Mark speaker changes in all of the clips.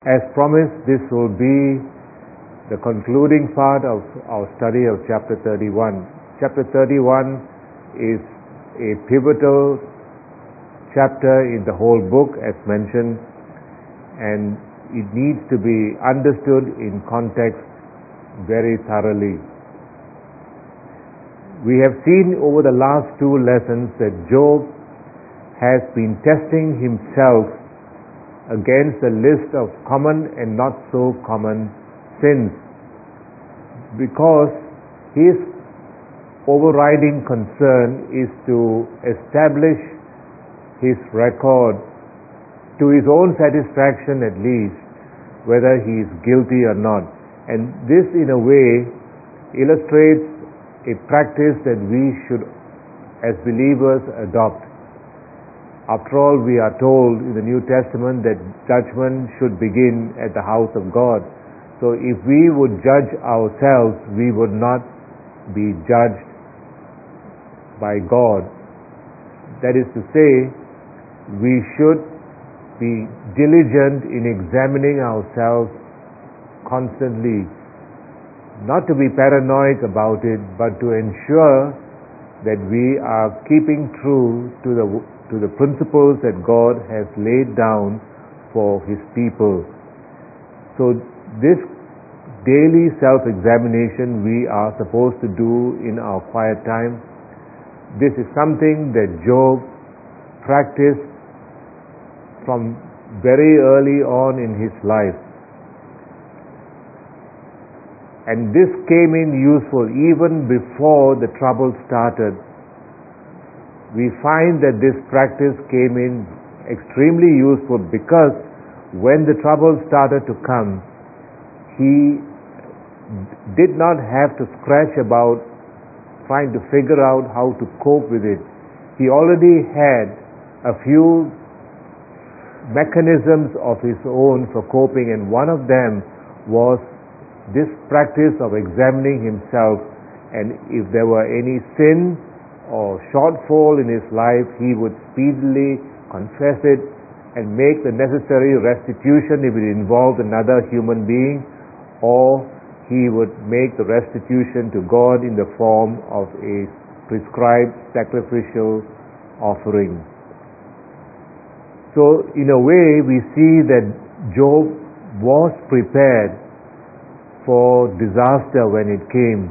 Speaker 1: As promised, this will be the concluding part of our study of chapter 31. Chapter 31 is a pivotal chapter in the whole book, as mentioned, and it needs to be understood in context very thoroughly. We have seen over the last two lessons that Job has been testing himself against a list of common and not so common sins, because his overriding concern is to establish his record to his own satisfaction, at least, whether he is guilty or not. And this in a way illustrates a practice that we should as believers adopt. After all, we are told in the New Testament that judgment should begin at the house of God. So if we would judge ourselves, we would not be judged by God. That is to say, we should be diligent in examining ourselves constantly, not to be paranoid about it, but to ensure that we are keeping true to the principles that God has laid down for His people. So this daily self-examination we are supposed to do in our quiet time. This is something that Job practiced from very early on in his life. And this came in useful even before the trouble started. We find that this practice came in extremely useful, because when the trouble started to come, he did not have to scratch about trying to figure out how to cope with it. He already had a few mechanisms of his own for coping, and one of them was this practice of examining himself, and if there were any sin or shortfall in his life, he would speedily confess it and make the necessary restitution if it involved another human being, or he would make the restitution to God in the form of a prescribed sacrificial offering. So in a way, we see that Job was prepared for disaster when it came.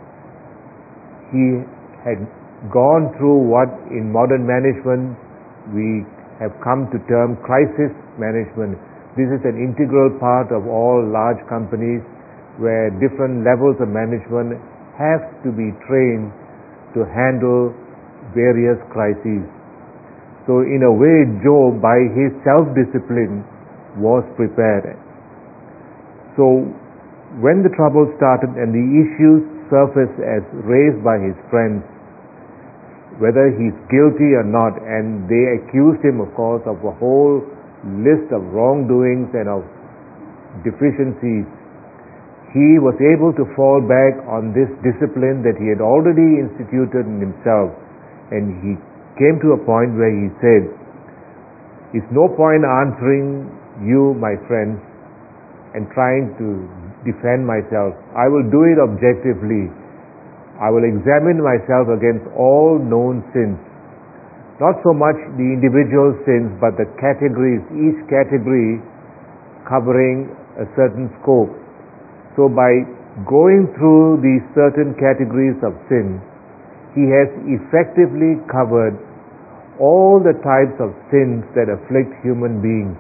Speaker 1: He had gone through what in modern management we have come to term crisis management. This is an integral part of all large companies, where different levels of management have to be trained to handle various crises. So in a way, Job, by his self-discipline, was prepared. So when the trouble started and the issues surfaced as raised by his friends, whether he's guilty or not, and they accused him, of course, of a whole list of wrongdoings and of deficiencies, he was able to fall back on this discipline that he had already instituted in himself, and he came to a point where he said, "It's no point answering you, my friends, and trying to defend myself. I will do it objectively. I will examine myself against all known sins." Not so much the individual sins, but the categories, each category covering a certain scope. So by going through these certain categories of sin, he has effectively covered all the types of sins that afflict human beings.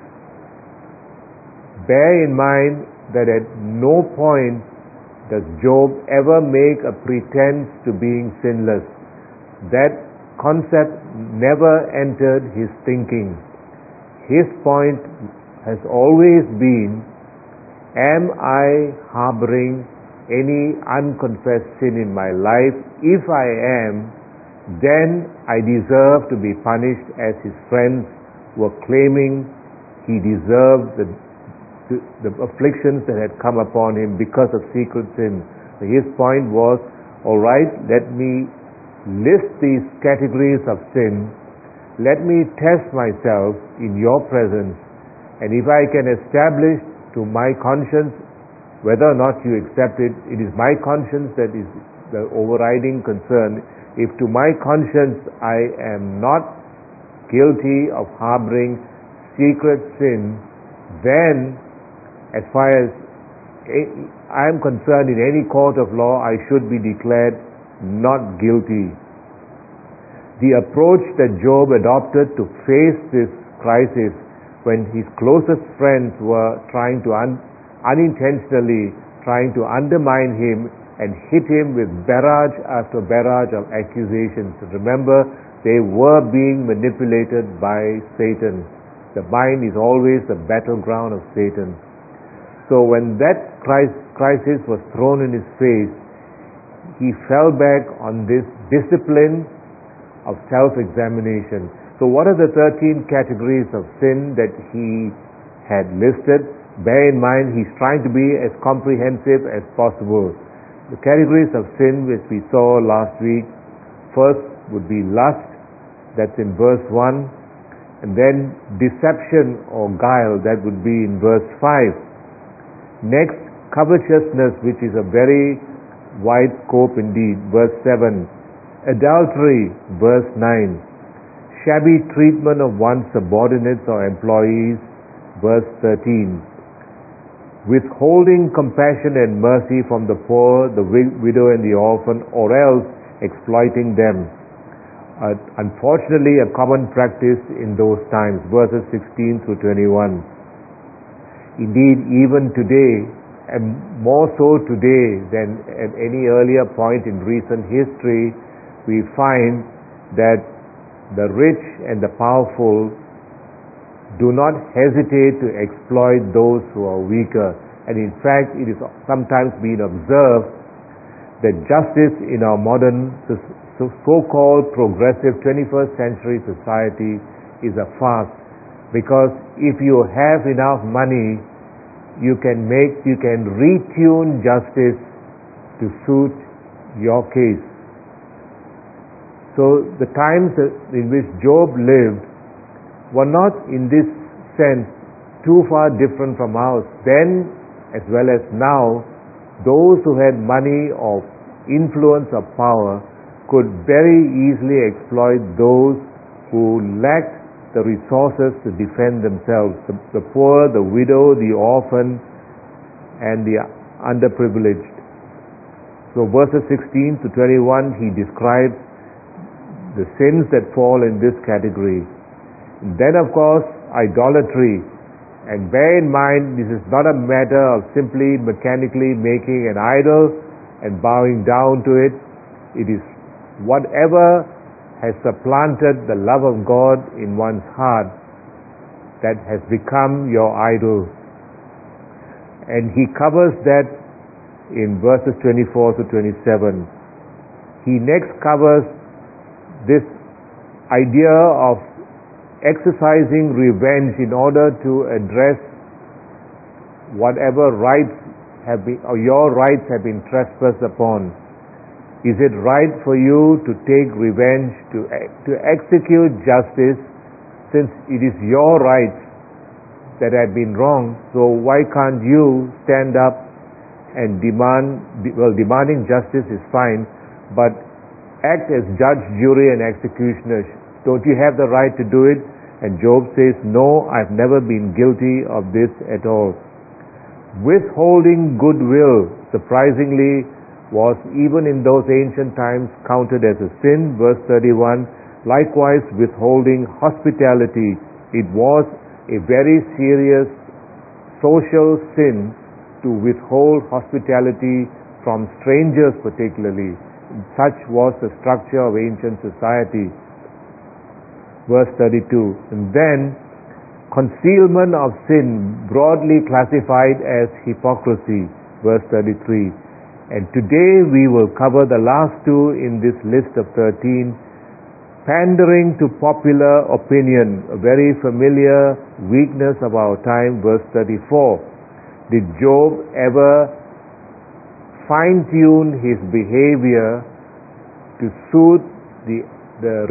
Speaker 1: Bear in mind that at no point does Job ever make a pretense to being sinless. That concept never entered his thinking. His point has always been, am I harboring any unconfessed sin in my life? If I am, then I deserve to be punished, as his friends were claiming he deserved the afflictions that had come upon him because of secret sin. So his point was, all right, let me list these categories of sin, let me test myself in your presence, and if I can establish to my conscience, whether or not you accept it, it is my conscience that is the overriding concern. If to my conscience I am not guilty of harboring secret sin, then as far as I am concerned, in any court of law, I should be declared not guilty. The approach that Job adopted to face this crisis, when his closest friends were trying to unintentionally trying to undermine him and hit him with barrage after barrage of accusations. Remember, they were being manipulated by Satan. The mind is always the battleground of Satan. So when that crisis was thrown in his face, he fell back on this discipline of self-examination. So what are the 13 categories of sin that he had listed? Bear in mind, he's trying to be as comprehensive as possible. The categories of sin which we saw last week, first would be lust, that's in verse 1, and then deception or guile, that would be in verse 5. Next, covetousness, which is a very wide scope indeed, verse 7. Adultery, verse 9. Shabby treatment of one's subordinates or employees, verse 13. Withholding compassion and mercy from the poor, the widow and the orphan, or else exploiting them. Unfortunately, a common practice in those times, verses 16 through 21. Indeed, even today, and more so today than at any earlier point in recent history, we find that the rich and the powerful do not hesitate to exploit those who are weaker. And in fact, it is sometimes been observed that justice in our modern, so-called progressive 21st century society is a farce. Because if you have enough money, you can retune justice to suit your case. So the times in which Job lived were not in this sense too far different from ours. Then as well as now, those who had money or influence or power could very easily exploit those who lacked the resources to defend themselves, the poor, the widow, the orphan, and the underprivileged. So verses 16 to 21, he describes the sins that fall in this category. And then of course, idolatry. And bear in mind, this is not a matter of simply mechanically making an idol and bowing down to it. It is whatever has supplanted the love of God in one's heart that has become your idol. And he covers that in verses 24 to 27. He next covers this idea of exercising revenge in order to address whatever rights have been, or your rights have been trespassed upon. Is it right for you to take revenge, to execute justice, since it is your rights that have been wrong? So why can't you stand up and demanding justice is fine, but act as judge, jury, and executioner. Don't you have the right to do it? And Job says, no, I've never been guilty of this at all. Withholding goodwill, surprisingly, was even in those ancient times counted as a sin. Verse 31, likewise withholding hospitality. It was a very serious social sin to withhold hospitality from strangers particularly. Such was the structure of ancient society. Verse 32, and then concealment of sin, broadly classified as hypocrisy. Verse 33. And today we will cover the last two in this list of 13. Pandering to popular opinion, a very familiar weakness of our time. Verse 34. Did Job ever fine-tune his behavior to suit the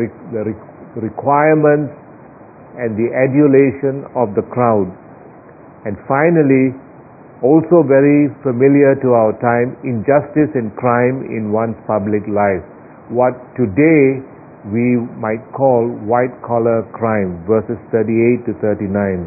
Speaker 1: requirements and the adulation of the crowd? And finally, also very familiar to our time, injustice and crime in one's public life. What today we might call white-collar crime, verses 38 to 39.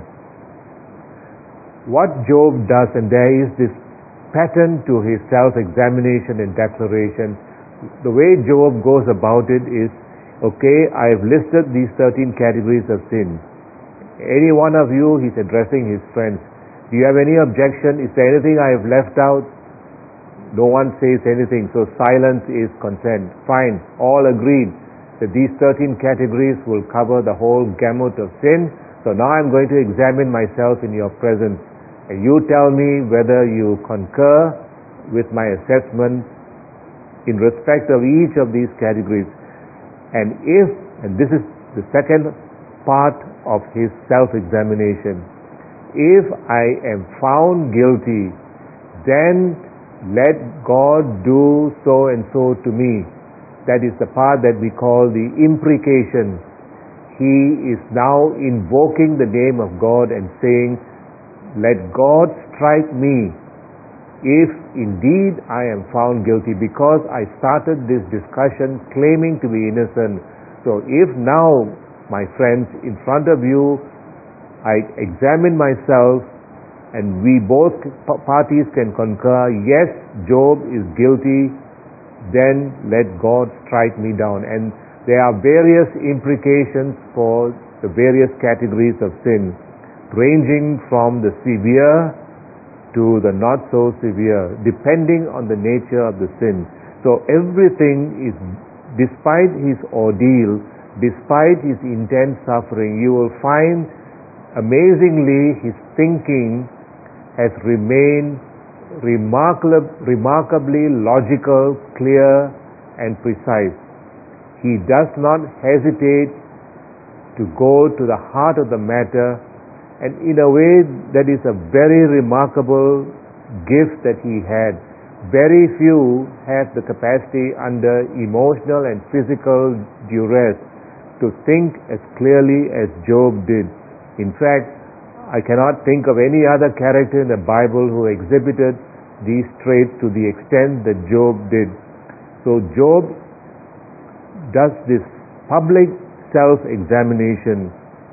Speaker 1: What Job does, and there is this pattern to his self-examination and declaration. The way Job goes about it is, okay, I have listed these 13 categories of sin. Any one of you, he's addressing his friends. Do you have any objection? Is there anything I have left out? No one says anything, so silence is consent. Fine, all agreed that these 13 categories will cover the whole gamut of sin. So now I'm going to examine myself in your presence. And you tell me whether you concur with my assessment in respect of each of these categories. And this is the second part of his self-examination, if I am found guilty, then let God do so and so to me. That is the part that we call the imprecation. He is now invoking the name of God and saying, let God strike me if indeed I am found guilty, because I started this discussion claiming to be innocent. So if now, my friends, in front of you, I examine myself and we both parties can concur, yes, Job is guilty, then let God strike me down. And there are various implications for the various categories of sin, ranging from the severe to the not so severe, depending on the nature of the sin. So everything is, despite his ordeal, despite his intense suffering, you will find amazingly his thinking has remained remarkably logical, clear, and precise. He does not hesitate to go to the heart of the matter, and in a way that is a very remarkable gift that he had. Very few have the capacity under emotional and physical duress to think as clearly as Job did. In fact, I cannot think of any other character in the Bible who exhibited these traits to the extent that Job did. So Job does this public self-examination.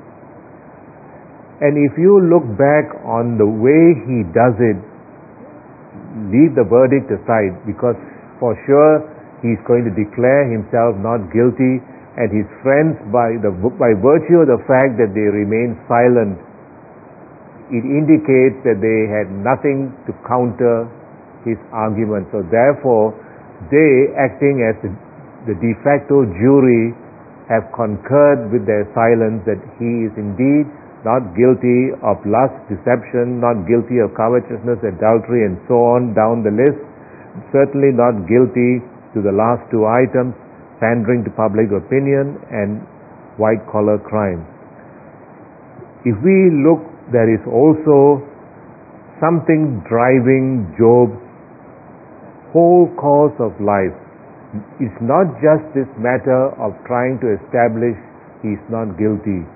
Speaker 1: And if you look back on the way he does it, leave the verdict aside, because for sure he's going to declare himself not guilty, and his friends, by virtue of the fact that they remain silent, it indicates that they had nothing to counter his argument. So therefore, they, acting as the de facto jury, have concurred with their silence that he is indeed not guilty of lust, deception, not guilty of covetousness, adultery, and so on down the list, certainly not guilty to the last two items, pandering to public opinion and white-collar crime. If we look, there is also something driving Job's whole course of life. It's not just this matter of trying to establish he's not guilty.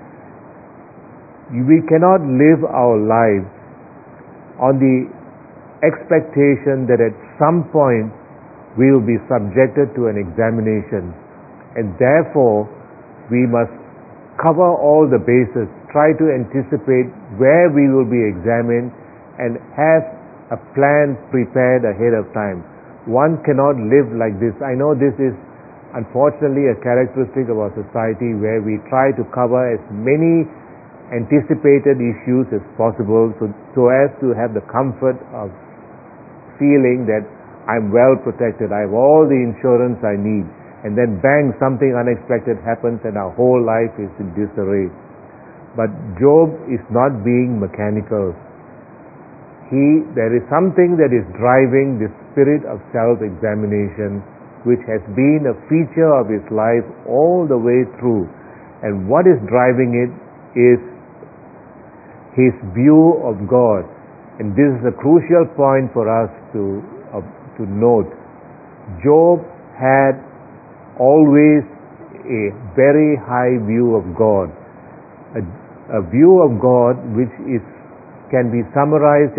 Speaker 1: We cannot live our lives on the expectation that at some point we will be subjected to an examination, and therefore we must cover all the bases, try to anticipate where we will be examined, and have a plan prepared ahead of time. One cannot live like this. I know this is unfortunately a characteristic of our society, where we try to cover as many anticipated issues as possible so as to have the comfort of feeling that I'm well protected, I have all the insurance I need, and then bang, something unexpected happens and our whole life is in disarray. But Job is not being mechanical. There is something that is driving this spirit of self-examination, which has been a feature of his life all the way through. And what is driving it is his view of God. And this is a crucial point for us to note. Job had always a very high view of God, a view of God which can be summarized in the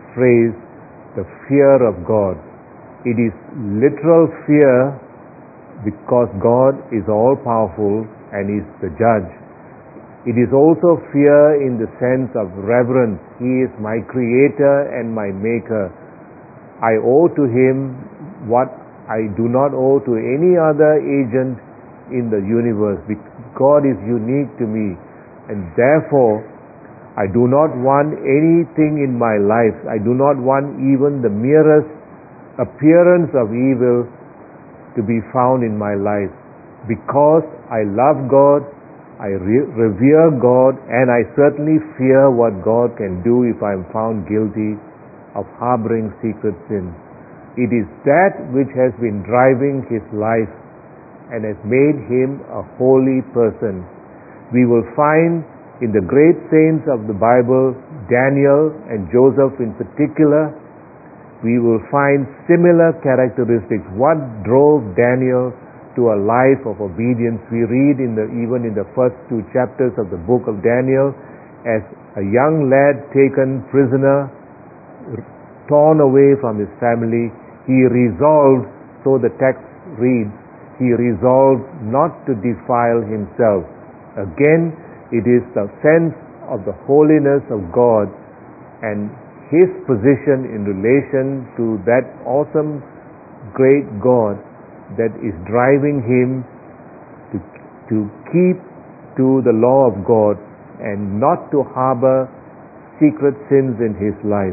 Speaker 1: phrase, the fear of God. It is literal fear because God is all-powerful and is the judge. It is also fear in the sense of reverence. He is my creator and my maker. I owe to Him what I do not owe to any other agent in the universe. God is unique to me, and therefore I do not want anything in my life. I do not want even the merest appearance of evil to be found in my life. Because I love God, I revere God, and I certainly fear what God can do if I am found guilty of harboring secret sins. It is that which has been driving his life and has made him a holy person. We will find in the great saints of the Bible, Daniel and Joseph in particular, we will find similar characteristics. What drove Daniel to a life of obedience? We read even in the first 2 chapters of the book of Daniel, as a young lad taken prisoner, torn away from his family, he resolved, so the text reads, he resolved not to defile himself. Again, it is the sense of the holiness of God and his position in relation to that awesome, great God that is driving him to keep to the law of God and not to harbor secret sins in his life.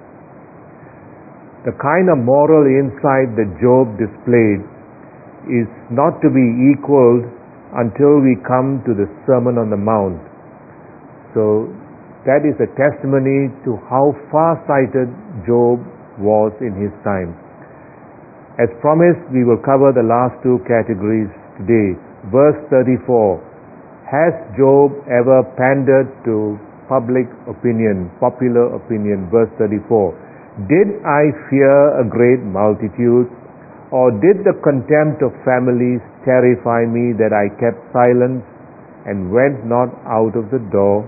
Speaker 1: The kind of moral insight that Job displayed is not to be equaled until we come to the Sermon on the Mount. So that is a testimony to how far-sighted Job was in his time. As promised, we will cover the last 2 categories today. Verse 34, has Job ever pandered to public opinion, popular opinion? Verse 34, did I fear a great multitude, or did the contempt of families terrify me that I kept silence and went not out of the door?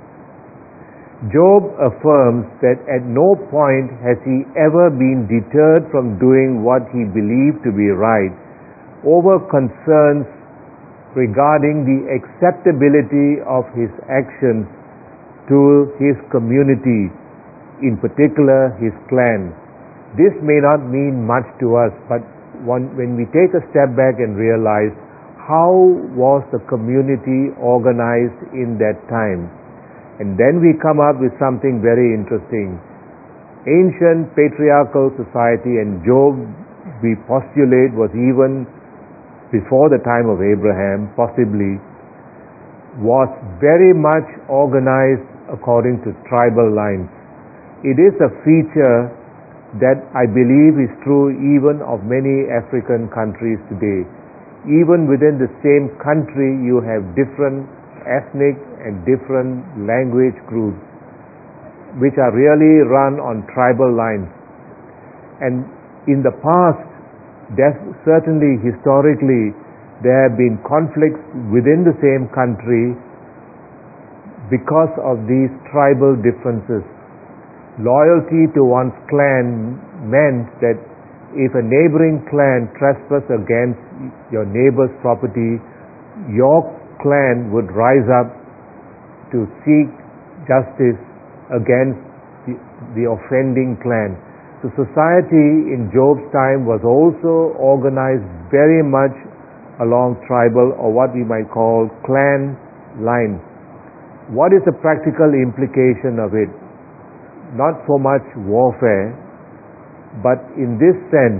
Speaker 1: Job affirms that at no point has he ever been deterred from doing what he believed to be right over concerns regarding the acceptability of his actions to his community, in particular his clan. This may not mean much to us, but when we take a step back and realize how was the community organized in that time, and then we come up with something very interesting. Ancient patriarchal society, and Job, we postulate, was even before the time of Abraham, possibly, was very much organized according to tribal lines. It is a feature that I believe is true even of many African countries today. Even within the same country, you have different ethnic and different language groups which are really run on tribal lines. And in the past, certainly historically, there have been conflicts within the same country because of these tribal differences. Loyalty to one's clan meant that if a neighboring clan trespassed against your neighbor's property, your clan would rise up to seek justice against the offending clan. So society in Job's time was also organized very much along tribal, or what we might call clan lines. What is the practical implication of it? Not so much warfare, but in this sense,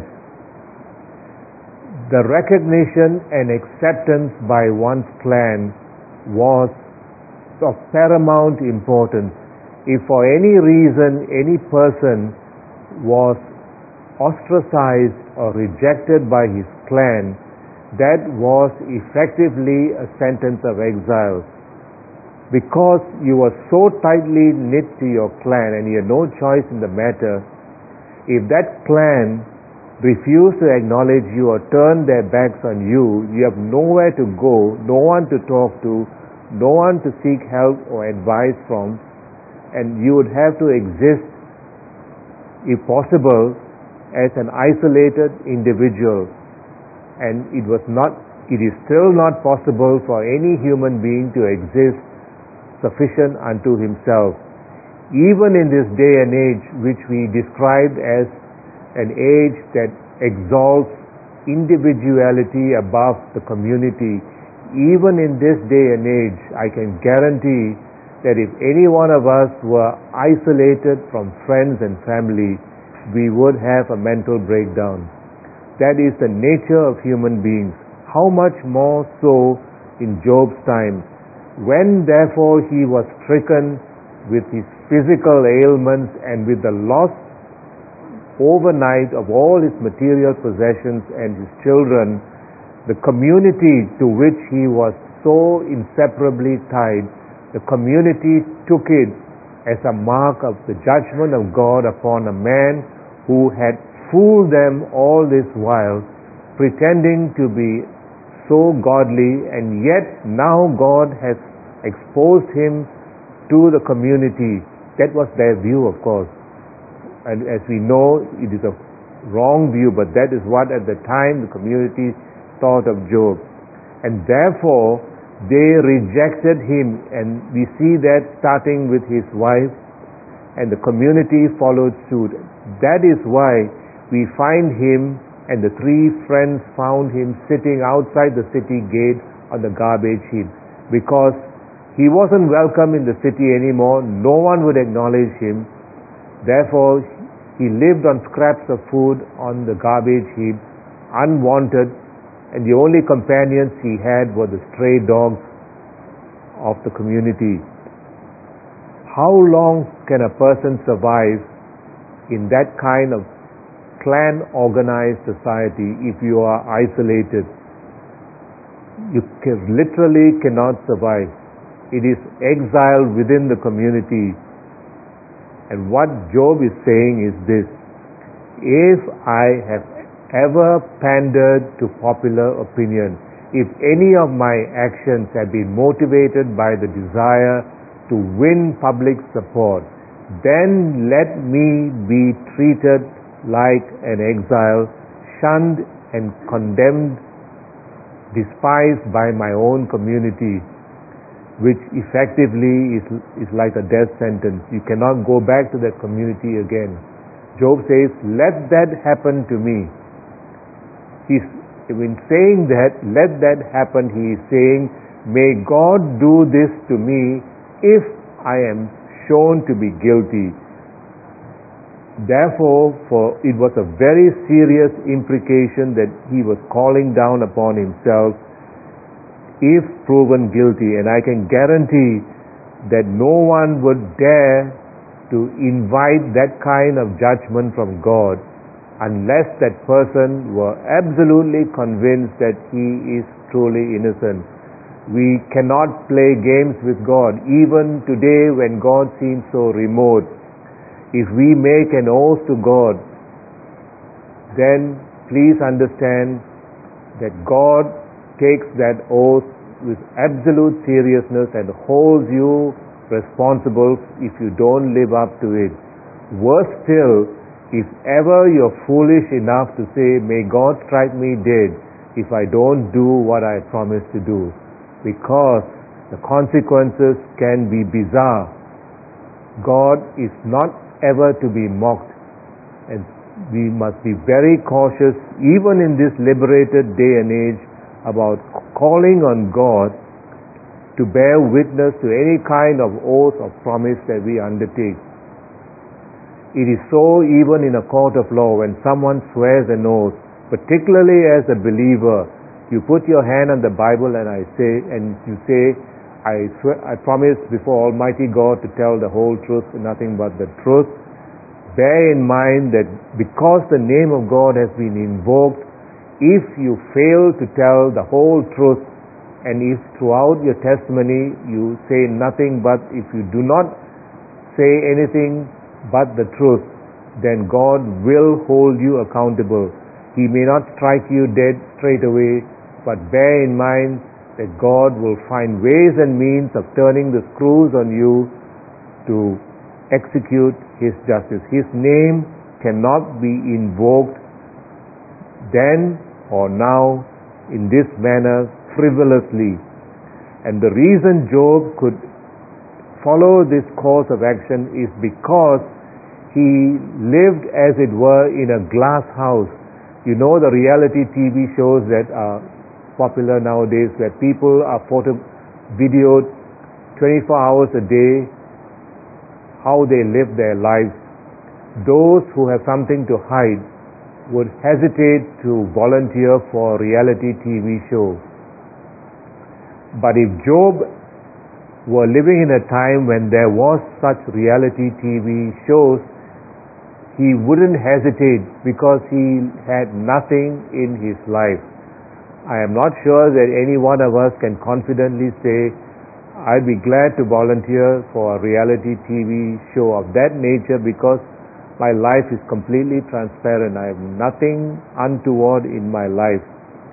Speaker 1: the recognition and acceptance by one's clan was of paramount importance. If for any reason any person was ostracized or rejected by his clan, that was effectively a sentence of exile. Because you were so tightly knit to your clan and you had no choice in the matter, if that clan refused to acknowledge you or turned their backs on you, you have nowhere to go, no one to talk to, no one to seek help or advice from, and you would have to exist if possible, as an isolated individual. And it is still not possible for any human being to exist sufficient unto himself. Even in this day and age, which we described as an age that exalts individuality above the community, even in this day and age, I can guarantee that if any one of us were isolated from friends and family, we would have a mental breakdown. That is the nature of human beings. How much more so in Job's time, when therefore he was stricken with his physical ailments and with the loss overnight of all his material possessions and his children, the community to which he was so inseparably tied, the community took it as a mark of the judgment of God upon a man who had fooled them all this while, pretending to be so godly, and yet now God has exposed him to the community. That was their view, of course. And as we know, it is a wrong view, but that is what at the time the community thought of Job. And therefore, they rejected him, and we see that starting with his wife, and the community followed suit. That is why we find him and the three friends found him sitting outside the city gate on the garbage heap, because he wasn't welcome in the city anymore. No one would acknowledge him. Therefore, he lived on scraps of food on the garbage heap, unwanted, and the only companions he had were the stray dogs of the community. How long can a person survive in that kind of clan-organized society if you are isolated? You literally cannot survive. It is exile within the community. And what Job is saying is this: if I have ever pandered to popular opinion, if any of my actions have been motivated by the desire to win public support, then let me be treated like an exile, shunned and condemned, despised by my own community, which effectively is like a death sentence. You cannot go back to that community again. Job says, let that happen to me. In saying that, let that happen, he is saying, may God do this to me if I am shown to be guilty. Therefore, for it was a very serious implication that he was calling down upon himself if proven guilty. And I can guarantee that no one would dare to invite that kind of judgment from God unless that person were absolutely convinced that he is truly innocent. We cannot play games with God. Even today, when God seems so remote, if we make an oath to God, then please understand that God takes that oath with absolute seriousness and holds you responsible if you don't live up to it. Worse still, if ever you're foolish enough to say, may God strike me dead if I don't do what I promised to do, because the consequences can be bizarre. God is not ever to be mocked, and we must be very cautious, even in this liberated day and age, about calling on God to bear witness to any kind of oath or promise that we undertake. It is so even in a court of law when someone swears an oath, particularly as a believer. You put your hand on the Bible and you say, I promise before Almighty God to tell the whole truth and nothing but the truth. Bear in mind that because the name of God has been invoked, if you fail to tell the whole truth, and if throughout your testimony you say nothing but, if you do not say anything but the truth, then God will hold you accountable. He may not strike you dead straight away, but bear in mind that God will find ways and means of turning the screws on you to execute His justice. His name cannot be invoked then or now in this manner frivolously. And the reason Job could follow this course of action is because he lived, as it were, in a glass house. You know the reality TV shows that are popular nowadays, where people are videoed 24 hours a day, how they live their lives. Those who have something to hide would hesitate to volunteer for a reality TV show. But if Job were living in a time when there was such reality TV shows, he wouldn't hesitate because he had nothing in his life. I am not sure that any one of us can confidently say, I'd be glad to volunteer for a reality TV show of that nature because my life is completely transparent. I have nothing untoward in my life.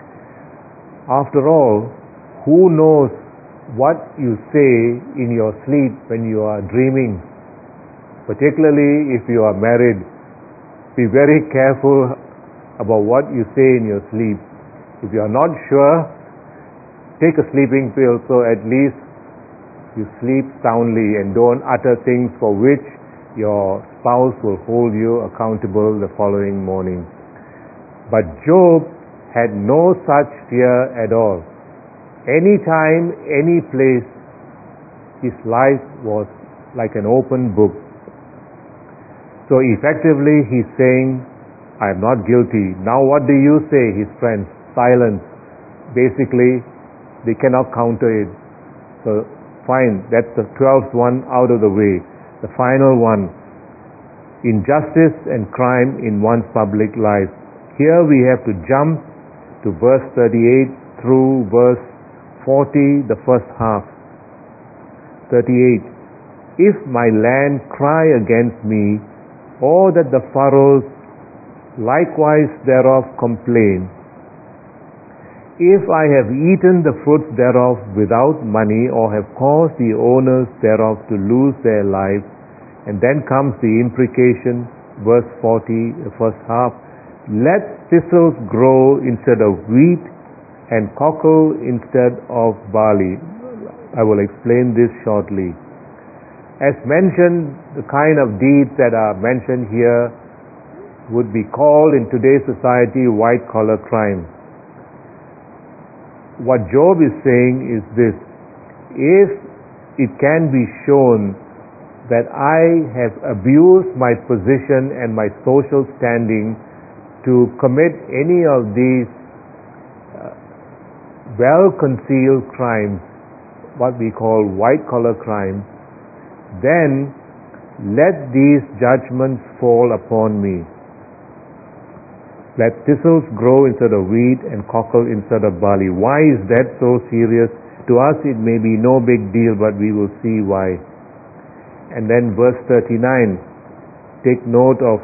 Speaker 1: After all, who knows what you say in your sleep when you are dreaming? Particularly if you are married, be very careful about what you say in your sleep. If you are not sure, take a sleeping pill so at least you sleep soundly and don't utter things for which your spouse will hold you accountable the following morning. But Job had no such fear at all. Anytime, any place, his life was like an open book. So effectively he's saying, I am not guilty. Now what do you say, his friends? Silence. Basically, they cannot counter it. So fine, that's the 12th one out of the way. The final one, injustice and crime in one's public life. Here we have to jump to verse 38 through verse 40, the first half. 38. If my land cry against me, or that the furrows likewise thereof complain, if I have eaten the fruits thereof without money, or have caused the owners thereof to lose their lives, and then comes the imprecation, verse 40, the first half, let thistles grow instead of wheat, and cockle instead of barley. I will explain this shortly. As mentioned, the kind of deeds that are mentioned here would be called in today's society white-collar crime. What Job is saying is this: if it can be shown that I have abused my position and my social standing to commit any of these well-concealed crimes, what we call white-collar crimes, then let these judgments fall upon me. Let thistles grow instead of wheat and cockle instead of barley. Why is that so serious? To us it may be no big deal, but we will see why. And then verse 39, take note of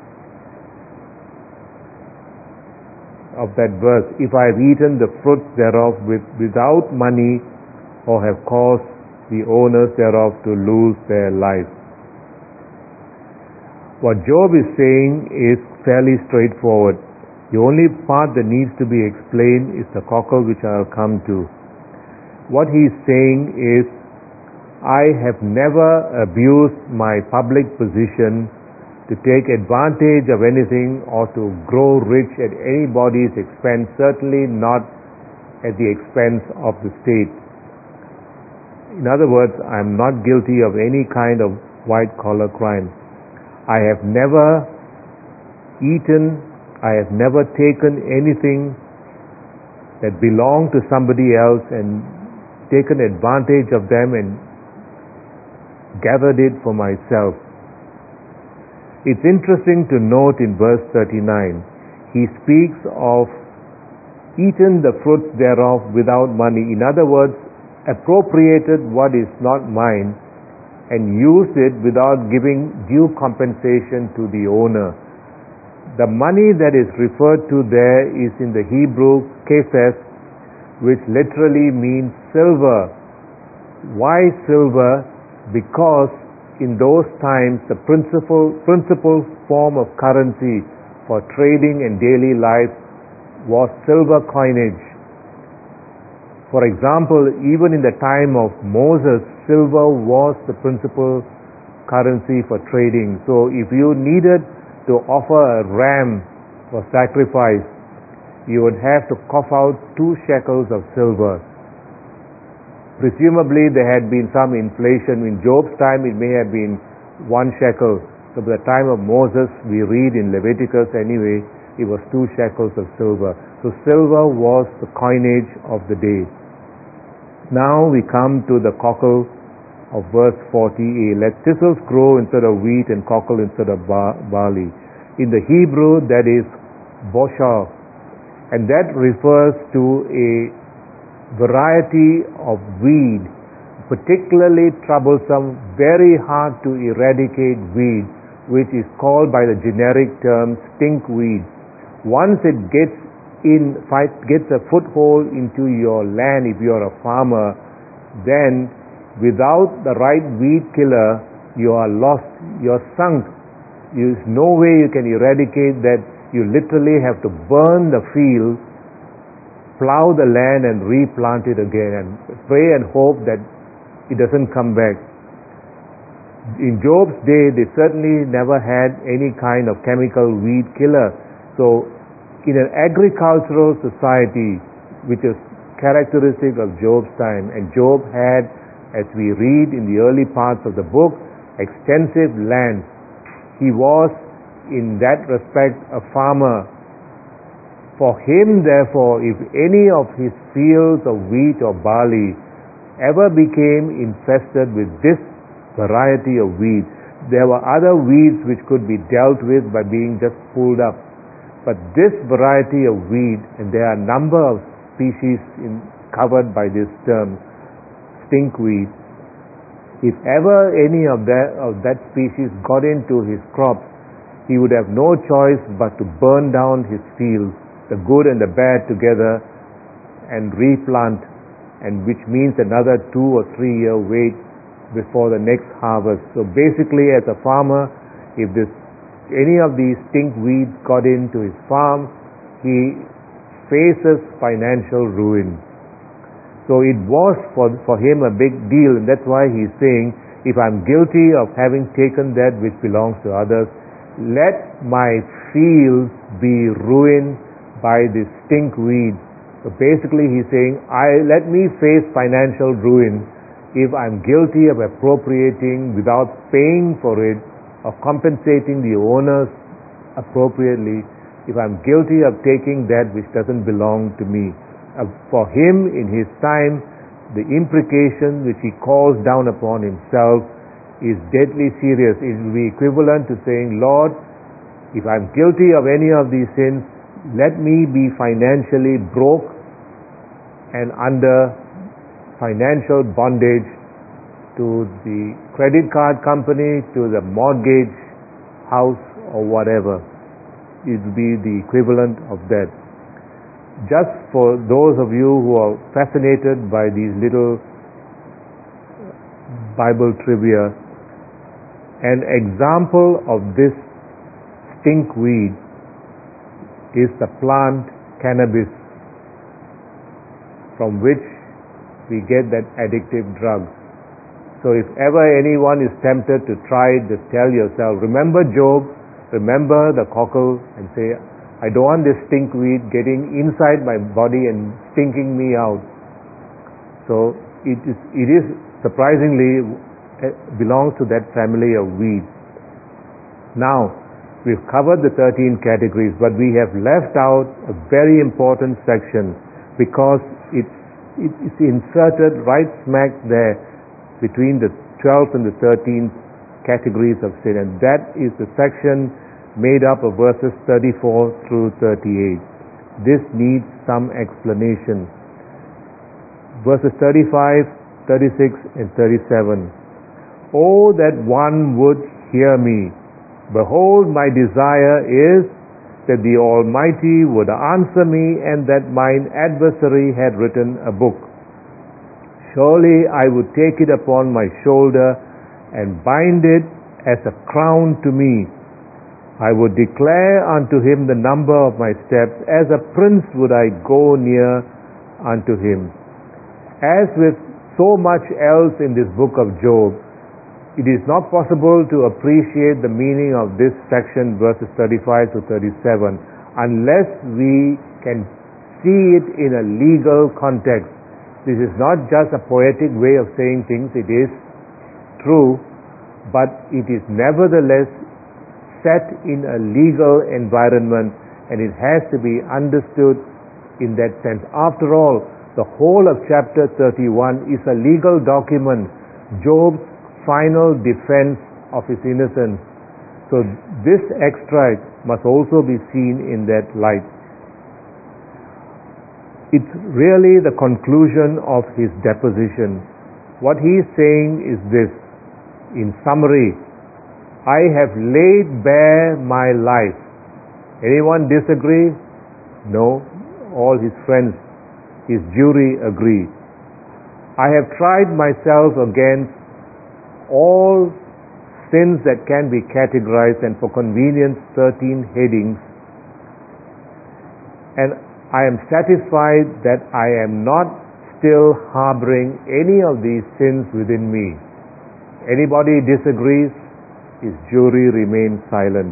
Speaker 1: that verse. If I have eaten the fruits thereof without money, or have caused the owners thereof to lose their lives. What Job is saying is fairly straightforward. The only part that needs to be explained is the cockle, which I'll come to. What he is saying is, I have never abused my public position to take advantage of anything or to grow rich at anybody's expense, certainly not at the expense of the state. In other words, I am not guilty of any kind of white-collar crime. I have never eaten, I have never taken anything that belonged to somebody else and taken advantage of them and gathered it for myself. It's interesting to note in verse 39, he speaks of eaten the fruits thereof without money. In other words, appropriated what is not mine and used it without giving due compensation to the owner. The money that is referred to there is in the Hebrew kesef, which literally means silver. Why silver? Because in those times the principal form of currency for trading and daily life was silver coinage. For example, even in the time of Moses, silver was the principal currency for trading. So if you needed to offer a ram for sacrifice, you would have to cough out 2 shekels of silver. Presumably there had been some inflation. In Job's time it may have been 1 shekel. So by the time of Moses, we read in Leviticus anyway, it was 2 shekels of silver. So silver was the coinage of the day. Now we come to the cockle of verse 40a. Let thistles grow instead of wheat and cockle instead of barley. In the Hebrew that is boshar, and that refers to a variety of weed, particularly troublesome, very hard to eradicate weed, which is called by the generic term stinkweed. Once it gets a foothold into your land, if you're a farmer, then without the right weed killer, you are lost, you're sunk. There's no way you can eradicate that. You literally have to burn the field, plow the land and replant it again and pray and hope that it doesn't come back. In Job's day, they certainly never had any kind of chemical weed killer. So in an agricultural society, which is characteristic of Job's time, and Job had, as we read in the early parts of the book, extensive land. He was, in that respect, a farmer. For him, therefore, if any of his fields of wheat or barley ever became infested with this variety of weeds, there were other weeds which could be dealt with by being just pulled up. But this variety of weed, and there are a number of species covered by this term, stinkweed, if ever any of that species got into his crops, he would have no choice but to burn down his fields, the good and the bad together, and replant, and which means another 2 or 3 year wait before the next harvest. So basically, as a farmer, if any of these stinkweeds got into his farm, he faces financial ruin. So it was for him a big deal, and that's why he's saying, if I'm guilty of having taken that which belongs to others, let my fields be ruined by this stinkweed. So basically he's saying, let me face financial ruin if I'm guilty of appropriating without paying for it or compensating the owners appropriately, if I'm guilty of taking that which doesn't belong to me. For him, in his time, the imprecation which he calls down upon himself is deadly serious. It will be equivalent to saying, Lord, if I'm guilty of any of these sins, let me be financially broke and under financial bondage to the credit card company, to the mortgage house, or whatever. It will be the equivalent of that. Just for those of you who are fascinated by these little Bible trivia, an example of this stinkweed is the plant cannabis, from which we get that addictive drug. So if ever anyone is tempted to try it, just tell yourself, remember Job, remember the cockle, and say, I don't want this stinkweed getting inside my body and stinking me out. So it is surprisingly belongs to that family of weeds. Now, we've covered the 13 categories, but we have left out a very important section because it's inserted right smack there between the 12th and the 13th categories of sin, and that is the section made up of verses 34 through 38. This needs some explanation. Verses 35, 36, and 37. Oh, that one would hear me. Behold, my desire is that the Almighty would answer me, and that mine adversary had written a book. Surely I would take it upon my shoulder and bind it as a crown to me. I would declare unto him the number of my steps. As a prince would I go near unto him. As with so much else in this book of Job, it is not possible to appreciate the meaning of this section, verses 35 to 37, unless we can see it in a legal context. This is not just a poetic way of saying things. It is true, but it is nevertheless set in a legal environment, and it has to be understood in that sense. After all, the whole of chapter 31 is a legal document, Job's final defense of his innocence. So this extract must also be seen in that light. It's really the conclusion of his deposition. What he is saying is this, in summary: I have laid bare my life. Anyone disagree? No. All his friends, his jury agree. I have tried myself against all sins that can be categorized, and for convenience 13 headings, and I am satisfied that I am not still harboring any of these sins within me. Anybody disagrees? His jury remains silent.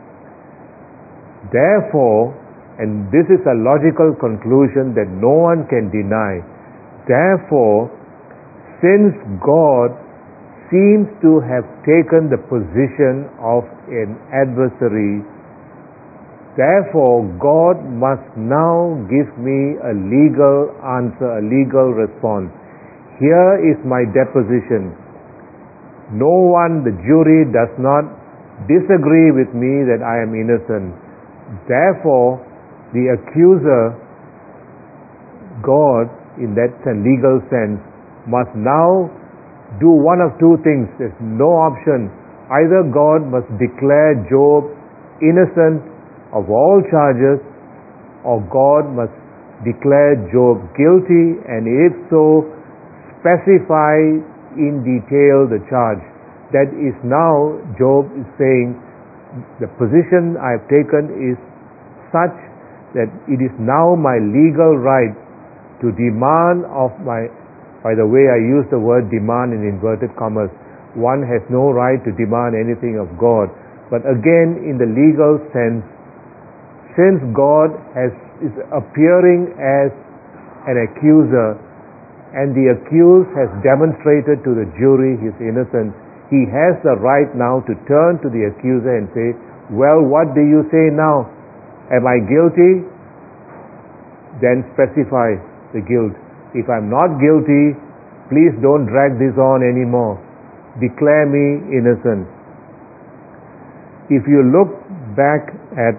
Speaker 1: Therefore, and this is a logical conclusion that no one can deny, therefore, since God seems to have taken the position of an adversary, therefore God must now give me a legal answer, a legal response. Here is my deposition. No one, the jury, does not disagree with me that I am innocent. Therefore, the accuser, God, in that legal sense, must now do one of two things. There's no option. Either God must declare Job innocent of all charges, or God must declare Job guilty, and if so, specify in detail the charge. That is now, Job is saying, the position I have taken is such that it is now my legal right to demand of my, by the way I use the word demand in inverted commas, one has no right to demand anything of God. But again, in the legal sense, since God is appearing as an accuser, and the accused has demonstrated to the jury his innocence, he has the right now to turn to the accuser and say, well, what do you say now? Am I guilty? Then specify the guilt. If I'm not guilty, please don't drag this on anymore. Declare me innocent. If you look back at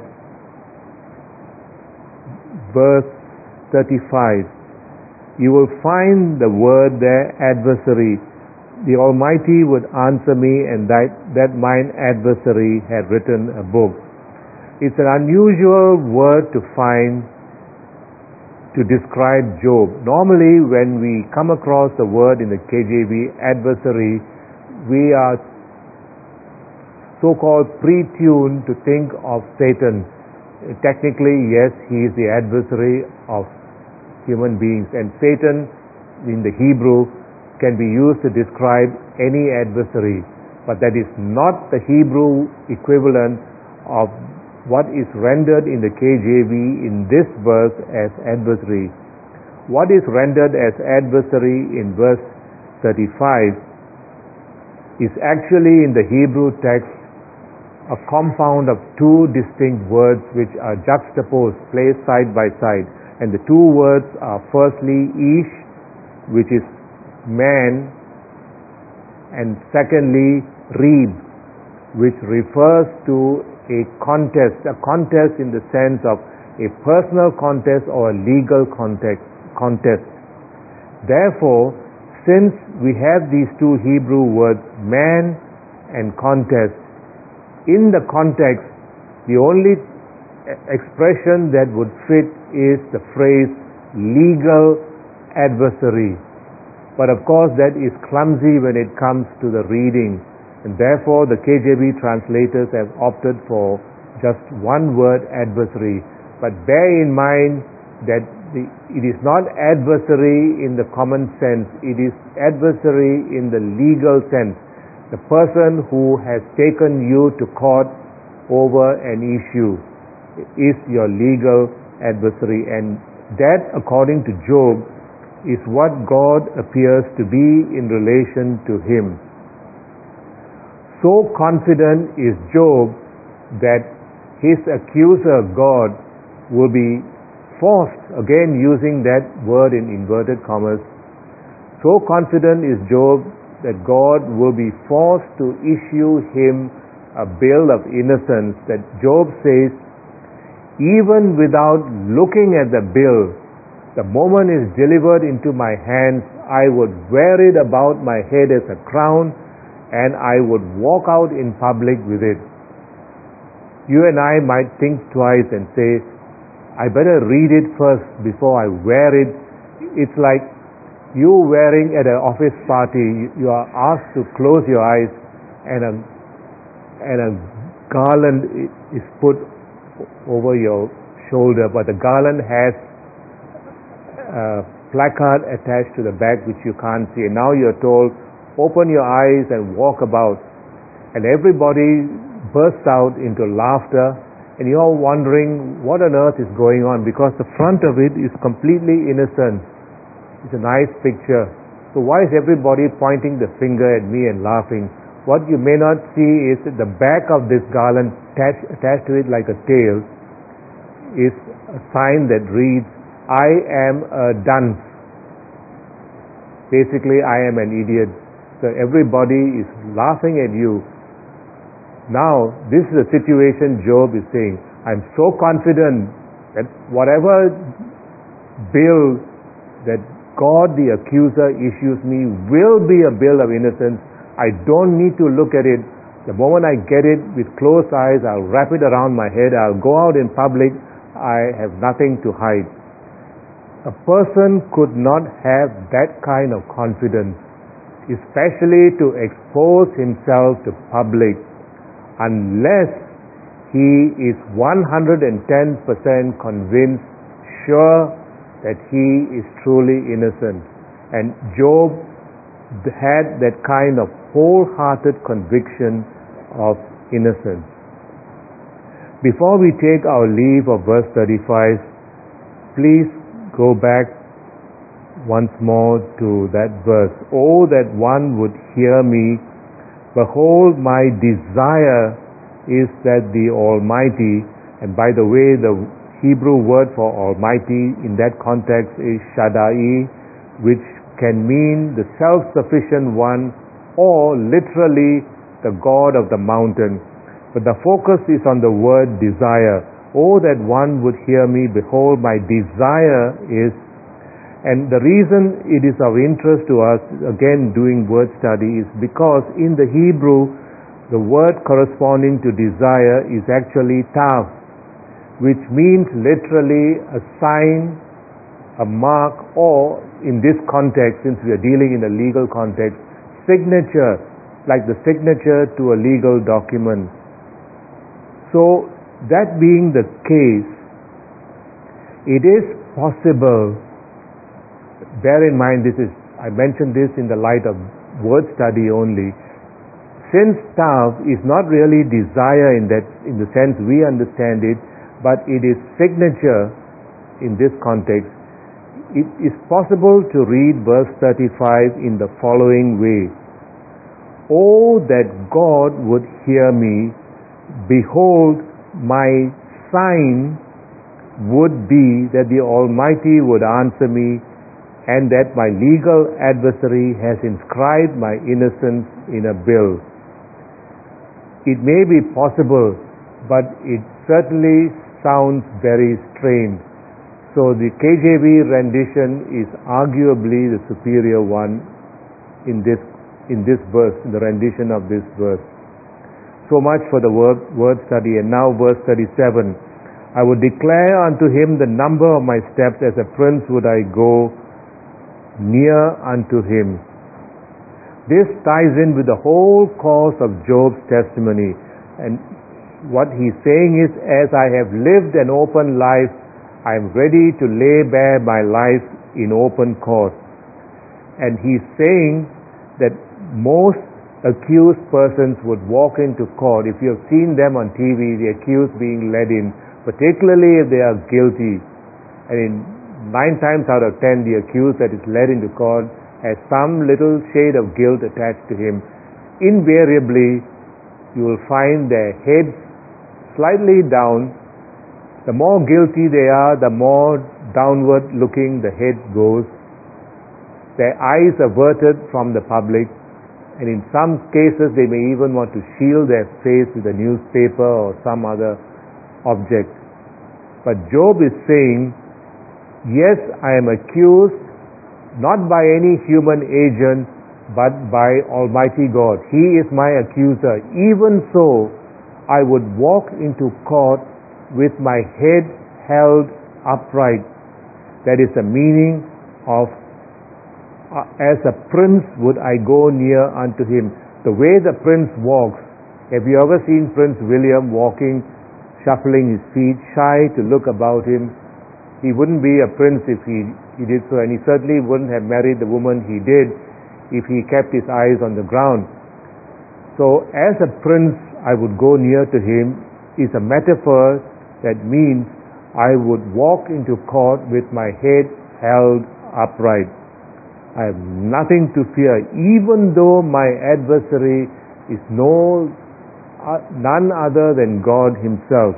Speaker 1: verse 35, you will find the word there, adversary. The Almighty would answer me, and that mine adversary had written a book. It's an unusual word to find to describe Job. Normally, when we come across the word in the KJV, adversary, we are so-called pre-tuned to think of Satan. Technically, yes, he is the adversary of human beings, and Satan in the Hebrew can be used to describe any adversary, but that is not the Hebrew equivalent of what is rendered in the KJV in this verse as adversary. What is rendered as adversary in verse 35 is actually in the Hebrew text a compound of two distinct words which are juxtaposed, placed side by side. And the two words are firstly Ish, which is man, and secondly Reeb, which refers to a contest in the sense of a personal contest or a legal contest. Therefore, since we have these two Hebrew words, man and contest, in the context, the only expression that would fit is the phrase legal adversary. But of course that is clumsy when it comes to the reading. And therefore the KJV translators have opted for just one word, adversary. But bear in mind that it is not adversary in the common sense, it is adversary in the legal sense. The person who has taken you to court over an issue is your legal adversary, and that, according to Job, is what God appears to be in relation to him. So confident is Job that his accuser, God, will be forced, again using that word in inverted commas, so confident is Job that God will be forced to issue him a bill of innocence, that Job says, even without looking at the bill, the moment it is delivered into my hands, I would wear it about my head as a crown, and I would walk out in public with it. You and I might think twice and say, I better read it first before I wear it. It's like you wearing at an office party, you are asked to close your eyes and a garland is put over your shoulder, but the garland has a placard attached to the back which you can't see. And now you're told, open your eyes and walk about. And everybody bursts out into laughter, and you're wondering what on earth is going on, because the front of it is completely innocent. It's a nice picture. So why is everybody pointing the finger at me and laughing? What you may not see is that the back of this garland attached to it like a tail is a sign that reads, I am a dunce. Basically, I am an idiot. So everybody is laughing at you. Now, this is a situation Job is saying, I'm so confident that whatever bill that God the accuser issues me will be a bill of innocence. I don't need to look at it. The moment I get it with closed eyes, I'll wrap it around my head, I'll go out in public, I have nothing to hide. A person could not have that kind of confidence, especially to expose himself to public, unless he is 110% convinced, sure that he is truly innocent. And Job had that kind of wholehearted conviction of innocence. Before we take our leave of verse 35, please go back once more to that verse. Oh, that one would hear me. Behold, my desire is that the Almighty, and by the way, the Hebrew word for Almighty in that context is Shaddai, which can mean the self-sufficient one, or literally the God of the mountain. But the focus is on the word desire. Oh, that one would hear me. Behold, my desire is. And the reason it is of interest to us, again doing word study, is because in the Hebrew, the word corresponding to desire is actually tav, which means literally a sign, a mark, or in this context, since we are dealing in a legal context, signature, like the signature to a legal document. So, that being the case, it is possible, bear in mind I mentioned this in the light of word study only, since tav is not really desire in the sense we understand it, but it is signature in this context, it is possible to read verse 35 in the following way. Oh, that God would hear me. Behold, my sign would be that the Almighty would answer me, and that my legal adversary has inscribed my innocence in a bill. It may be possible, but it certainly sounds very strange. So the KJV rendition is arguably the superior one in this verse, in the rendition of this verse. So much for the word study. And now verse 37. I would declare unto him the number of my steps, as a prince would I go near unto him. this ties in with the whole course of Job's testimony. And what he's saying is, as I have lived an open life, I am ready to lay bare my life in open court. And he's saying that most accused persons would walk into court. If you have seen them on TV, the accused being led in, particularly if they are guilty. And in 9 times out of 10, the accused that is led into court has some little shade of guilt attached to him. Invariably, you will find their heads slightly down. The more guilty they are, the more downward looking the head goes. Their eyes averted from the public, and in some cases they may even want to shield their face with a newspaper or some other object. But Job is saying, yes, I am accused not by any human agent, but by Almighty God. He is my accuser. Even so, I would walk into court with my head held upright. That is the meaning of as a prince would I go near unto him. The way the prince walks. Have you ever seen Prince William walking, shuffling his feet, shy to look about him? He wouldn't be a prince if he did so, and he certainly wouldn't have married the woman he did if he kept his eyes on the ground. So as a prince I would go near to him is a metaphor that means I would walk into court with my head held upright. I have nothing to fear, even though my adversary is none other than God himself.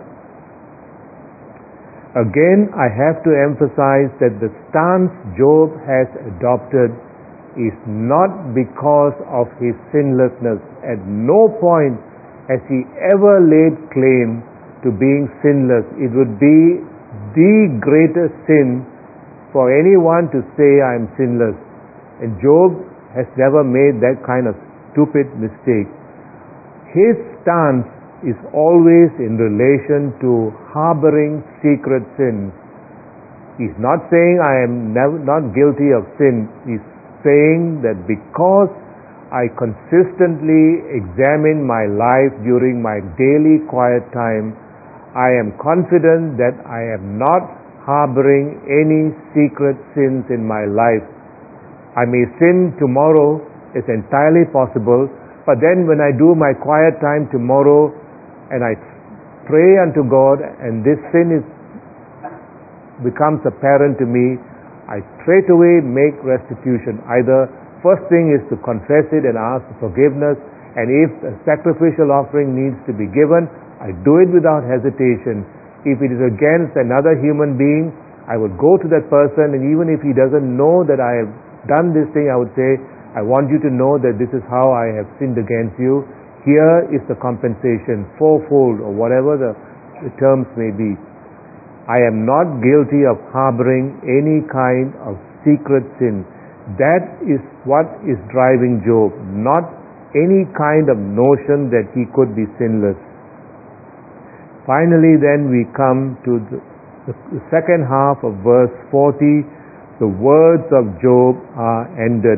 Speaker 1: Again, I have to emphasize that the stance Job has adopted is not because of his sinlessness. At no point has he ever laid claim to being sinless. It would be the greatest sin for anyone to say I am sinless. And Job has never made that kind of stupid mistake. His stance is always in relation to harboring secret sins. He's not saying I am not guilty of sin. He's saying that because I consistently examine my life during my daily quiet time, I am confident that I am not harboring any secret sins in my life. I may sin tomorrow, it's entirely possible, but then when I do my quiet time tomorrow and I pray unto God and this sin becomes apparent to me, I straight away make restitution. Either first thing is to confess it and ask for forgiveness, and if a sacrificial offering needs to be given, I do it without hesitation. If it is against another human being, I would go to that person, and even if he doesn't know that I have done this thing, I would say, I want you to know that this is how I have sinned against you. Here is the compensation, fourfold, or whatever the terms may be. I am not guilty of harboring any kind of secret sin. That is what is driving Job, not any kind of notion that he could be sinless. Finally, then we come to the second half of verse 40. The words of Job are ended.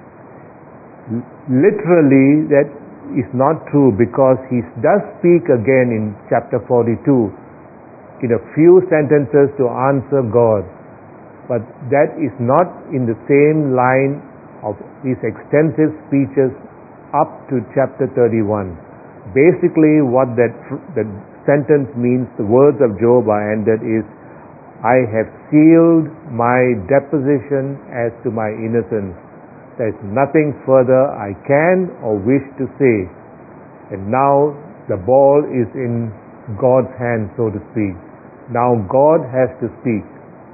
Speaker 1: Literally, that is not true, because he does speak again in chapter 42 in a few sentences to answer God, but that is not in the same line of his extensive speeches up to chapter 31. Basically, what that sentence means, the words of Job are ended, is I have sealed my deposition as to my innocence. There is nothing further I can or wish to say. And now the ball is in God's hand, so to speak. Now God has to speak.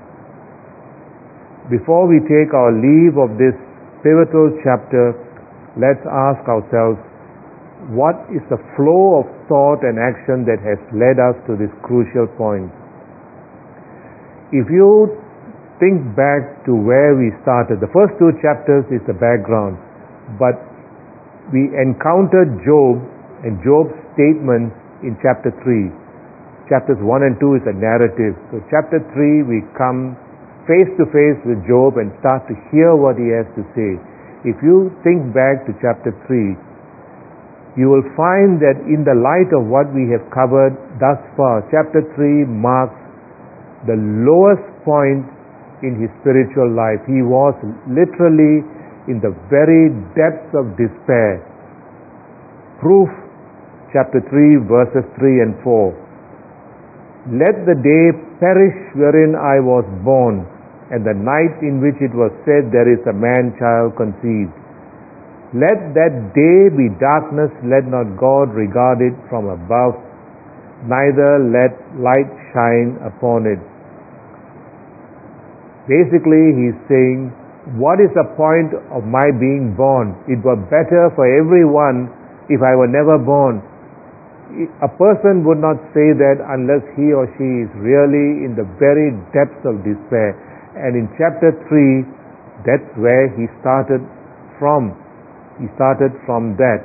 Speaker 1: Before we take our leave of this pivotal chapter, let's ask ourselves, what is the flow of thought and action that has led us to this crucial point? If you think back to where we started, the first 2 chapters is the background, but we encountered Job and Job's statements in chapter 3. Chapters 1 and 2 is a narrative. So chapter 3 we come face to face with Job and start to hear what he has to say. If you think back to chapter 3, you will find that in the light of what we have covered thus far, chapter 3 marks the lowest point in his spiritual life. He was literally in the very depths of despair. Proof, chapter 3 verses 3 and 4. Let the day perish wherein I was born, and the night in which it was said, there is a man-child conceived. Let that day be darkness, let not God regard it from above, neither let light shine upon it. Basically, he's saying, what is the point of my being born? It were better for everyone if I were never born. A person would not say that unless he or she is really in the very depths of despair. And in chapter 3, that's where he started from. He started from that.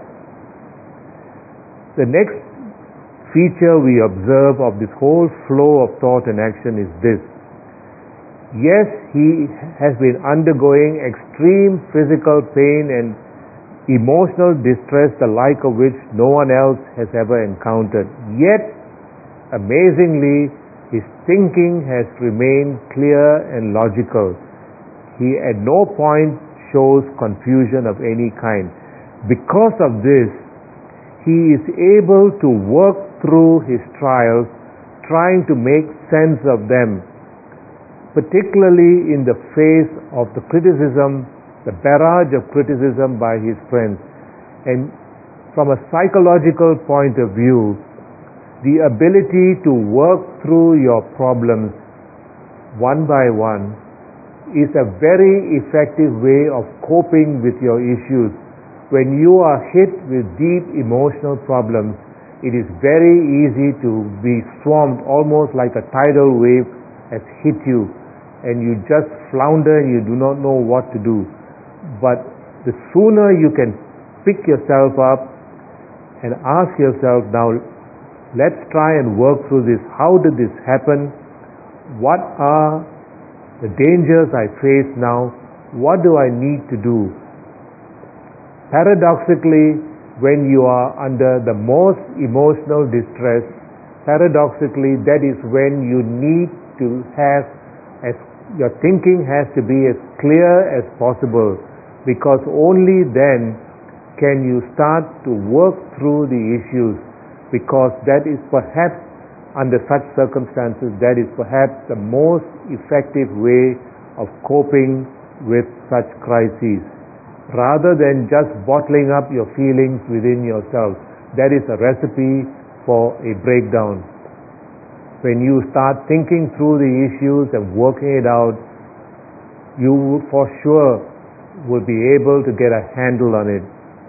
Speaker 1: The next feature we observe of this whole flow of thought and action is this. Yes, he has been undergoing extreme physical pain and emotional distress, the like of which no one else has ever encountered. Yet, amazingly, his thinking has remained clear and logical. He at no point shows confusion of any kind. Because of this, he is able to work through his trials, trying to make sense of them, particularly in the face of the criticism, the barrage of criticism by his friends. And from a psychological point of view, the ability to work through your problems one by one is a very effective way of coping with your issues. When you are hit with deep emotional problems, it is very easy to be swamped, almost like a tidal wave has hit you, and you just flounder and you do not know what to do. But the sooner you can pick yourself up and ask yourself, now let's try and work through this. How did this happen? What are the dangers I face now? What do I need to do? Paradoxically, when you are under the most emotional distress, paradoxically, that is when you need to have, your thinking has to be as clear as possible, because only then can you start to work through the issues, because that is perhaps, under such circumstances, that is perhaps the most effective way of coping with such crises. Rather than just bottling up your feelings within yourself, that is a recipe for a breakdown. When you start thinking through the issues and working it out, you for sure will be able to get a handle on it.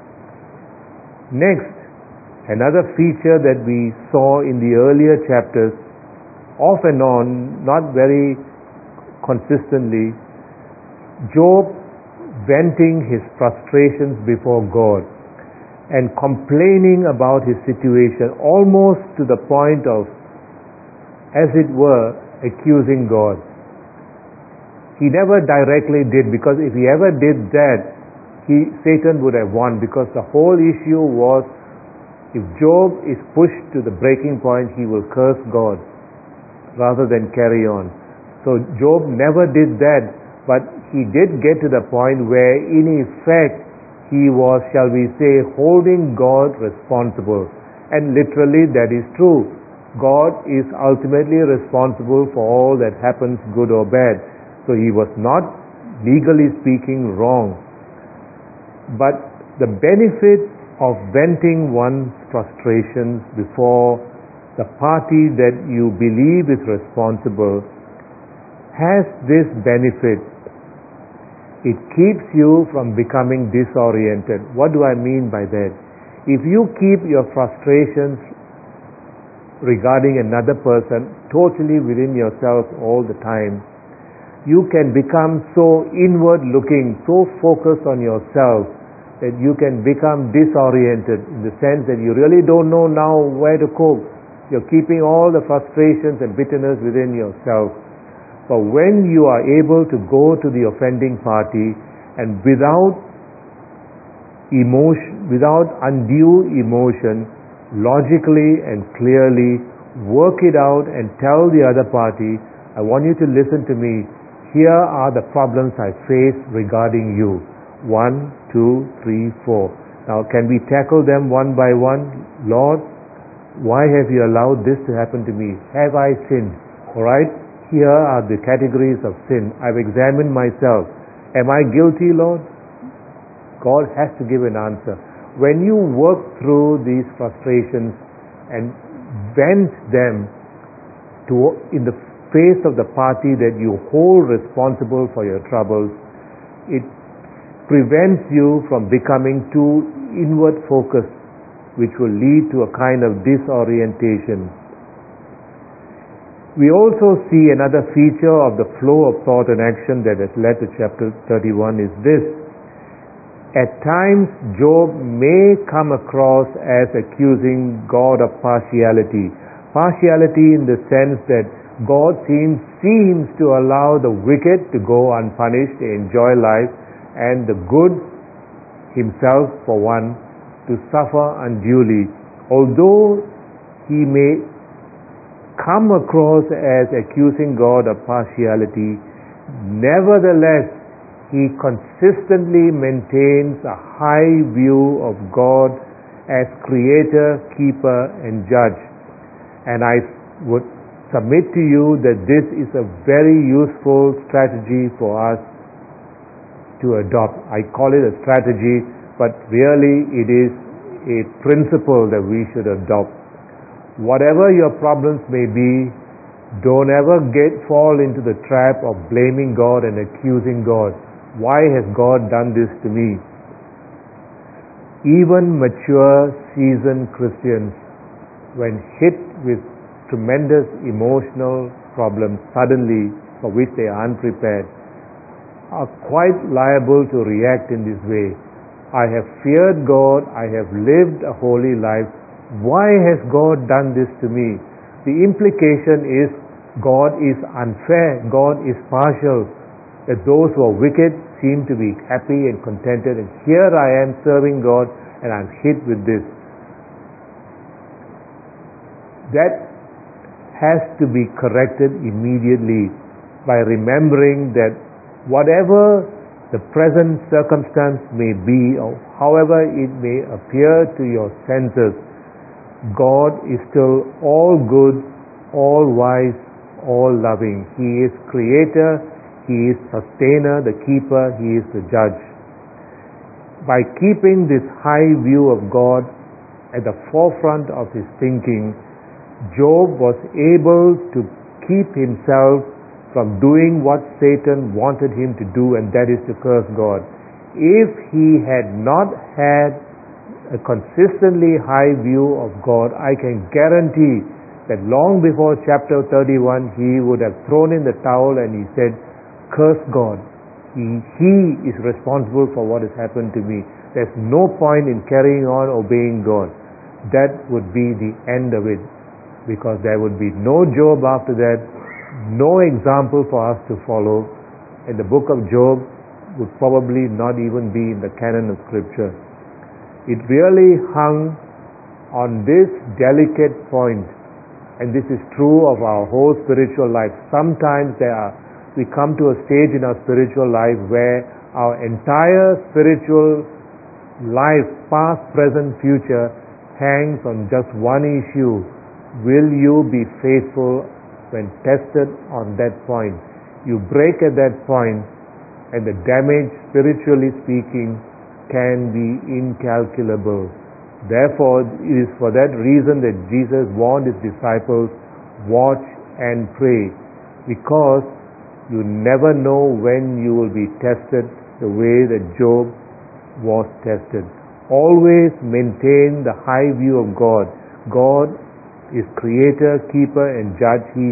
Speaker 1: Next, another feature that we saw in the earlier chapters, off and on, not very consistently, Job venting his frustrations before God and complaining about his situation, almost to the point of, as it were, accusing God. He never directly did, because if he ever did that, Satan would have won, because the whole issue was, if Job is pushed to the breaking point, he will curse God rather than carry on. So Job never did that, but he did get to the point where in effect he was, shall we say, holding God responsible. And literally that is true. God is ultimately responsible for all that happens, good or bad. So he was not, legally speaking, wrong. But the benefit of venting one's frustrations before the party that you believe is responsible has this benefit. It keeps you from becoming disoriented. What do I mean by that? If you keep your frustrations regarding another person totally within yourself all the time, you can become so inward looking, so focused on yourself, that you can become disoriented, in the sense that you really don't know now where to cope. You're keeping all the frustrations and bitterness within yourself. But when you are able to go to the offending party and without without undue emotion, logically and clearly work it out and tell the other party, I want you to listen to me. Here are the problems I face regarding you. 1, 2, 3, 4. Now, can we tackle them one by one? Lord, why have you allowed this to happen to me? Have I sinned? All right? Here are the categories of sin. I've examined myself. Am I guilty, Lord? God has to give an answer. When you work through these frustrations and vent them in the face of the party that you hold responsible for your troubles, it prevents you from becoming too inward focused, which will lead to a kind of disorientation. We also see another feature of the flow of thought and action that has led to chapter 31 is this. At times, Job may come across as accusing God of partiality. Partiality in the sense that God seems to allow the wicked to go unpunished, enjoy life, and the good himself, for one, to suffer unduly. Although he may come across as accusing God of partiality, nevertheless, he consistently maintains a high view of God as creator, keeper, and judge. And I would submit to you that this is a very useful strategy for us to adopt. I call it a strategy, but really it is a principle that we should adopt. Whatever your problems may be, don't ever fall into the trap of blaming God and accusing God. Why has God done this to me? Even mature, seasoned Christians, when hit with tremendous emotional problems suddenly for which they are unprepared, are quite liable to react in this way. I have feared God, I have lived a holy life. Why has God done this to me? The implication is God is unfair, God is partial, that those who are wicked seem to be happy and contented, and here I am serving God and I'm hit with this. That has to be corrected immediately by remembering that whatever the present circumstance may be, or however it may appear to your senses, God is still all good, all wise, all loving. He is creator, He is sustainer, the keeper, He is the judge. By keeping this high view of God at the forefront of his thinking, Job was able to keep himself from doing what Satan wanted him to do, and that is to curse God. If he had not had a consistently high view of God, I can guarantee that long before chapter 31, he would have thrown in the towel and he said, curse God. He is responsible for what has happened to me. There's no point in carrying on obeying God. That would be the end of it, because there would be no Job after that, no example for us to follow, and the book of Job would probably not even be in the canon of Scripture. It really hung on this delicate point, and this is true of our whole spiritual life. Sometimes we come to a stage in our spiritual life where our entire spiritual life, past, present, future, hangs on just one issue. Will you be faithful when tested on that point? You break at that point, and the damage, spiritually speaking, can be incalculable. Therefore, it is for that reason that Jesus warned his disciples, watch and pray, because you never know when you will be tested the way that Job was tested. Always maintain the high view of God. God is creator, keeper, and judge. He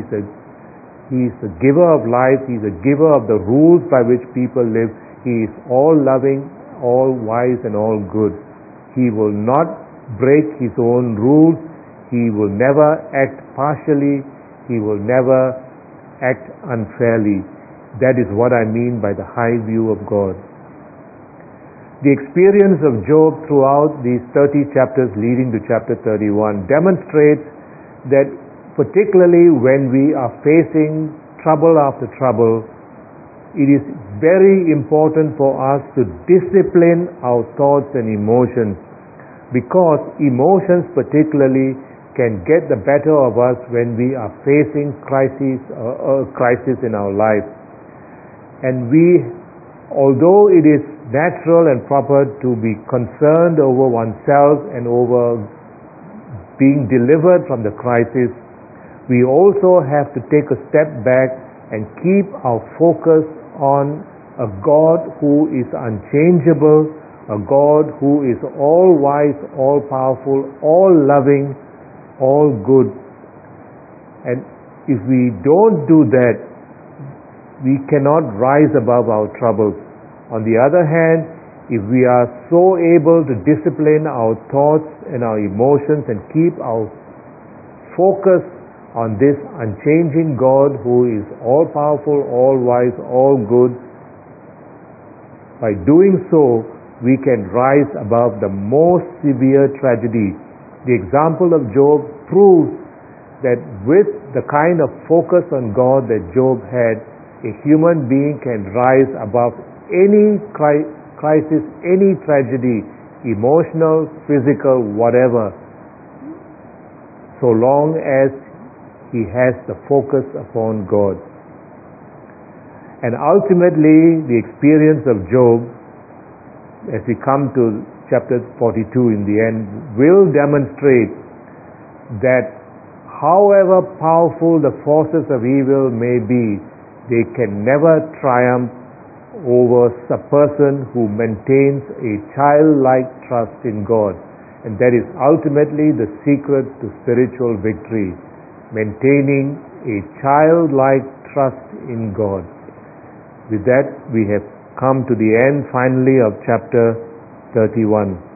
Speaker 1: is the giver of life. He is the giver of the rules by which people live. He is all loving, all wise, and all good. He will not break his own rules. He will never act partially. He will never act unfairly. That is what I mean by the high view of God. The experience of Job throughout these 30 chapters leading to chapter 31 demonstrates that particularly when we are facing trouble after trouble, it is very important for us to discipline our thoughts and emotions, because emotions particularly can get the better of us when we are facing crisis in our life. And although it is natural and proper to be concerned over oneself and over being delivered from the crisis, we also have to take a step back and keep our focus on a God who is unchangeable, a God who is all-wise, all-powerful, all-loving, all-good. And if we don't do that, we cannot rise above our troubles. On the other hand, if we are so able to discipline our thoughts and our emotions and keep our focus on this unchanging God who is all-powerful, all-wise, all-good, by doing so, we can rise above the most severe tragedy. The example of Job proves that with the kind of focus on God that Job had, a human being can rise above any crisis, any tragedy, emotional, physical, whatever, so long as he has the focus upon God. And ultimately, the experience of Job, as we come to chapter 42 in the end, will demonstrate that however powerful the forces of evil may be, they can never triumph over a person who maintains a childlike trust in God. And that is ultimately the secret to spiritual victory, maintaining a childlike trust in God. With that, we have come to the end finally of chapter 31.